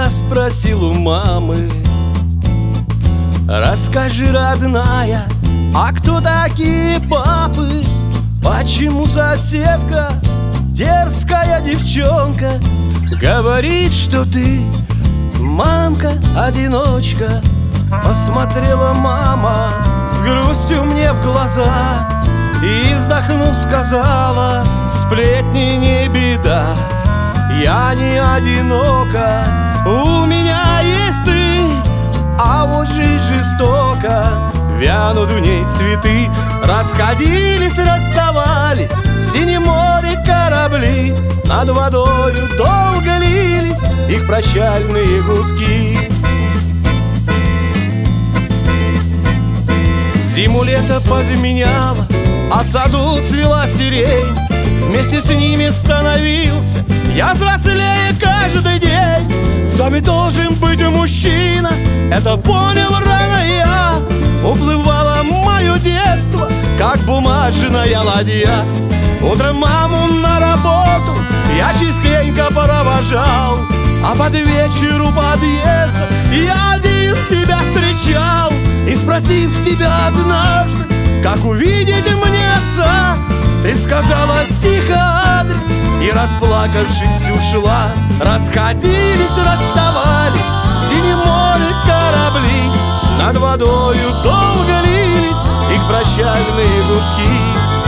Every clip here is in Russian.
я спросил у мамы: расскажи, родная, а кто такие папы? Почему соседка, дерзкая девчонка, говорит, что ты мамка-одиночка? Посмотрела мама с грустью мне в глаза и, вздохнув, сказала: сплетни не беда, я не одинока, у меня есть ты. А вот жизнь жестока, вянут в ней цветы. Расходились, расставались, в синем море корабли, над водою долго лились их прощальные гудки. Зиму лето подменяла, а в саду цвела сирень. Вместе с ними становился я взрослее каждый день. В доме должен быть мужчина, это понял рано я. Уплывало мое детство, как бумажная ладья. Утром маму на работу я частенько провожал, а под вечер у подъезда я один тебя встречал. И спросив тебя однажды, как увидеть мне отца, ты сказала тихо адрес и, расплакавшись, ушла. Расходились, расставались, в синем море корабли, над водою долго лились их прощальные гудки.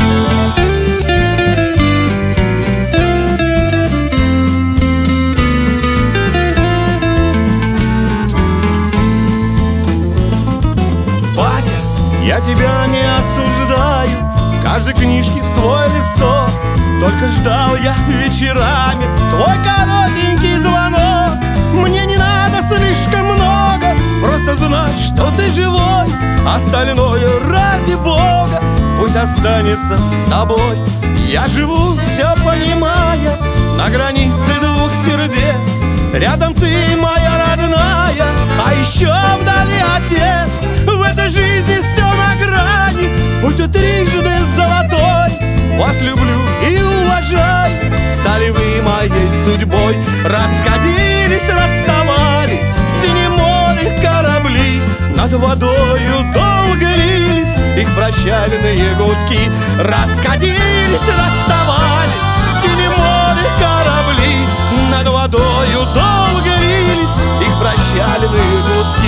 Я тебя не осуждаю, каждой книжке свой листок. Только ждал я вечерами твой коротенький звонок. Мне не надо слишком много, просто знать, что ты живой. Остальное ради Бога пусть останется с тобой. Я живу, все понимая, на границе двух сердец. Рядом ты, моя родная, а еще вдали отец. В этой жизни все на грани, будь ты трижды золотой. Вас люблю и уважаю, стали вы моей судьбой. Расходились, расставались, в синем море корабли, над водою долго лились их прощальные гудки. Расходились, расставались, в синем море корабли, над водою долго лились их прощальные гудки.